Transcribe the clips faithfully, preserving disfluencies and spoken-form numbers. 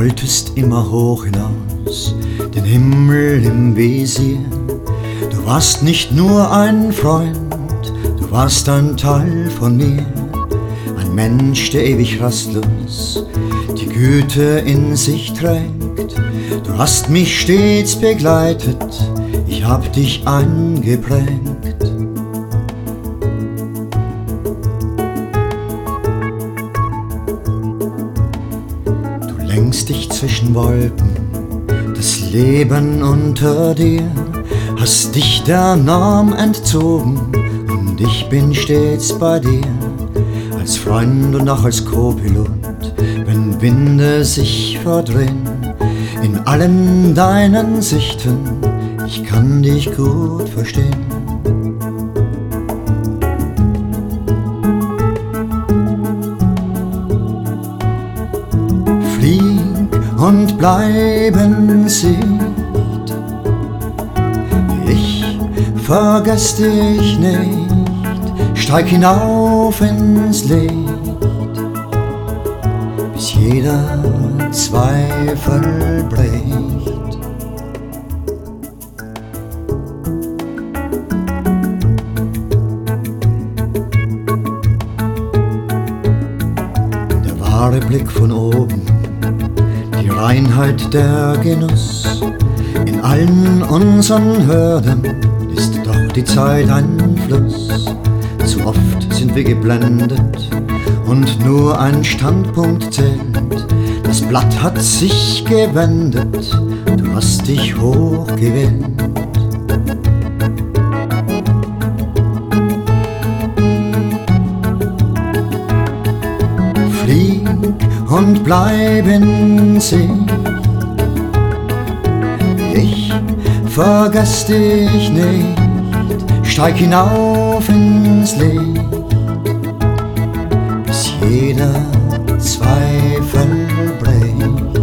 wolltest immer hoch hinaus, den Himmel im Visier. Du warst nicht nur ein Freund, du warst ein Teil von mir. Ein Mensch, der ewig rastlos die Güte in sich trägt. Du hast mich stets begleitet, ich hab dich eingeprägt. Du lenkst dich zwischen Wolken, das Leben unter dir, hast dich der Norm entzogen und ich bin stets bei dir, als Freund und auch als Co-Pilot, wenn Winde sich verdrehen, in allen deinen Sichten, ich kann dich gut verstehen. Flieg und bleib in Sicht, ich vergess dich nicht, steig hinauf ins Licht, bis jeder Zweifel bricht. Der wahre Blick von oben, die Reinheit, der Genuss, in allen unseren Hürden ist doch die Zeit ein Fluss. Zu oft sind wir geblendet und nur ein Standpunkt zählt. Das Blatt hat sich gewendet, du hast dich hochgewählt. Flieg und bleib in Sicht, ich vergess dich nicht, steig hinauf ins Licht, bis jeder Zweifel bricht.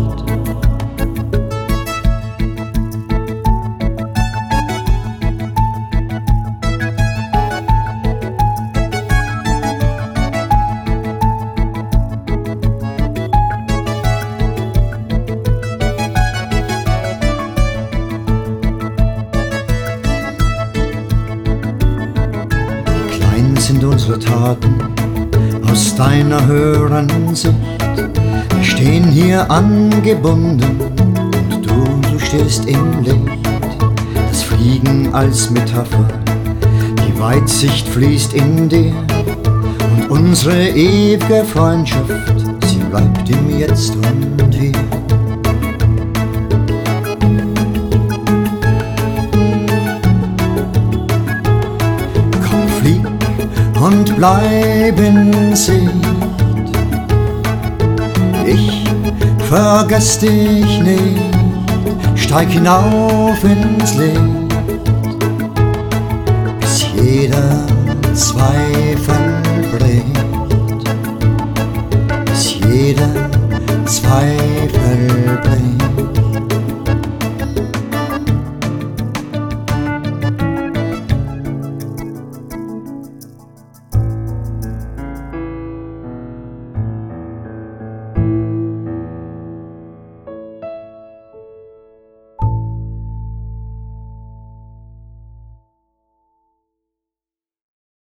Sind unsere Taten aus deiner höheren Sicht. Wir stehen hier angebunden und du, du stehst im Licht. Das Fliegen als Metapher, die Weitsicht fließt in dir und unsere ewige Freundschaft, sie bleibt im Jetzt und Hier. Und bleib in Sicht, ich vergess dich nicht, steig hinauf ins Licht,